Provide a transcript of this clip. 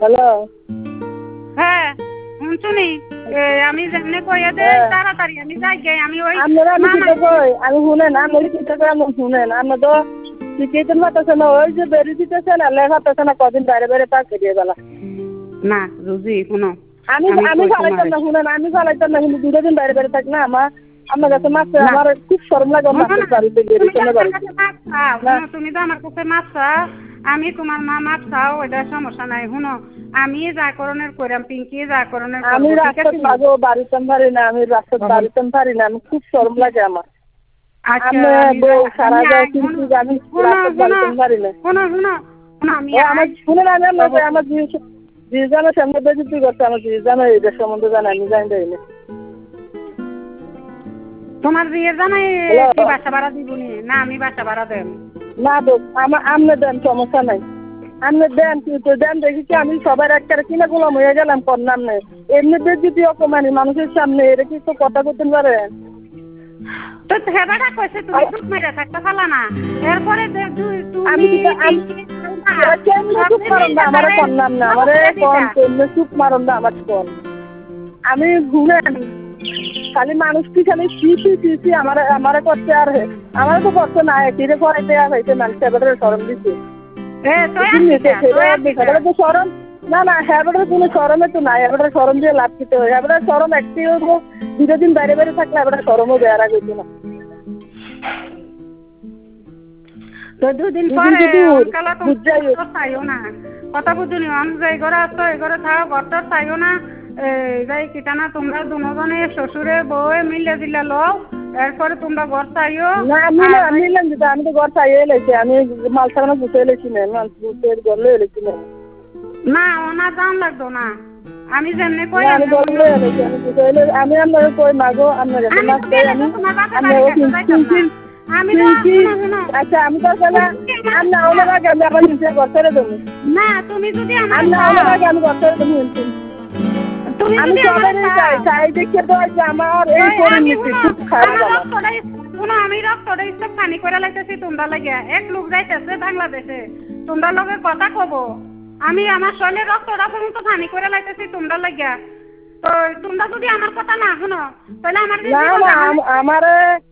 hello হ্যাঁ শুনছুনি আমি যেমনে কইয়া দে তাড়াতাড়ি আমি যাই গে আমি ওই আপনারা আমি কিতা কই আমি শুনেন আমি কিতা কই আমি শুনেন আমরা তো টিকেটের মাথাছে না ওই যে বেরি দিতেছে না লেখা তো না কদিন বাইরে বাইরে পাক দিয়ে গেল না রুজি শুনো আমি আমি ফালাইতাম না শুনেন আমি ফালাইতাম না কিন্তু দুটো দিন বাইরে বাইরে থাক না আমার কাছে মাছ আমার খুব শরম লাগে মাছের বাড়িতে গেলে তুমি তো আমার কাছে মাছ চাও আমি তোমার মা মাছ চাও এটা সমস্যা নাই শুনো আমি যা করণের কইরাম পিঙ্কি যা করণের আমি রাস্তায় পাবো বাড়িতে পারি না আমি রাস্তায় বাড়িতে পারি না আমি খুব শরম লাগে আমার সারা যায় কিন্তু আমি রাস্তায় বাড়িতে পারি না আমার শুনে না আমার জিজানের সামনে বেশি করছে আমার জিজানের এদের সম্বন্ধে জানা আমি জানি না তোমার বিয়ে জানাই কি বাসা ভাড়া দিবনি না আমি বাসা ভাড়া দেব না দোষ আমার আমনে দেন সমস্যা নাই আমনে দেন কিন্তু দেন দেখি আমি সবার একটা কিনা গোলাম হয়ে গেলাম করলাম না এমনিতে যদি অপমানি মানুষের সামনে এটা কি তো কথা বলতে পারেন তো হেবাটা কইছে তুমি চুপ মেরে থাকতে পারলা না এরপরে আমি চুপ মারুন না আমারে করলাম না আমারে কোন কেমনে চুপ মারুন না আমার কোন আমি ঘুরেন খালি মানুষ কি খালি সি আমারে করতে আর আমার তো করতে না কিরে করাইতে আর হইতে মানুষ এবারে শরম দিচ্ছে শরম না না হ্যাঁ কোনো শরমে তো নাই এবারে শরম দিয়ে লাভ দিতে হয় এবারে শরম একটি দুটো দিন বাইরে বাইরে থাকলে এবারে শরমও বেয়ারা গেছে না তো দুদিন পরে চাইও না কথা বুঝুনি আমি যে ঘরে আসতো এই ঘরে থাকো ঘরটা চাইও না যাই কিটানা তোমরা দুজনে শ্বশুরে বউয়ে মিলে দিলে লও এরপরে তোমরা ঘর চাইও না মিলেন দিতে আমি তো ঘর চাইয়ে এলেছি আমি মাল সারানো গুছে এলেছি না মানুষ গুছে গড়লে এলেছি না ওনা জান লাগতো না আমি যেমনি কই আমি গড়লে এলেছি আমি গুছে এলে আমি আপনার কই মাগো আপনার কাছে মাছ চাই আমি আচ্ছা আমি তো আমি আওয়ার আগে আমি আবার নিচে ঘর ছেড়ে দেবো না তুমি যদি আমার আওয়ার আগে আমি ঘর ছেড়ে দেবো আমি সবারই চাই দেখে তো আমার এই পরিণতি খুব খারাপ আমি রক্তটা ইচ্ছা পানি করে লাইতেছি তোমরা লাগিয়া এক লোক যাইতেছে বাংলাদেশে তোমরা লগে কথা কব আমি আমার শরীরে রক্তটা পর্যন্ত পানি করে লাইতেছি তোমরা লাগিয়া তো তোমরা যদি আমার কথা না শুনো তাহলে আমার